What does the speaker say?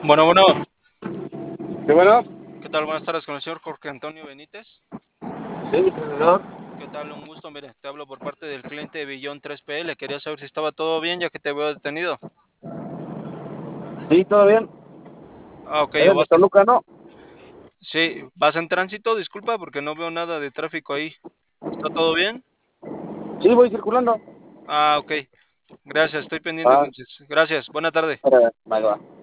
Bueno, bueno, Sí, bueno, ¿qué tal? Buenas tardes con el señor Jorge Antonio Benítez. sí, mi servidor. ¿Qué tal? Un gusto, mire, te hablo por parte del cliente de Billón 3PL. Quería saber si estaba todo bien ya que te veo detenido. Sí, todo bien. Ok, Eres de Toluca, ¿no? Sí, vas en tránsito, disculpa, porque no veo nada de tráfico ahí. ¿Está todo bien? Sí, voy circulando. Ok. Gracias, estoy pendiente Ah, entonces. Gracias, buena tarde. ahí va.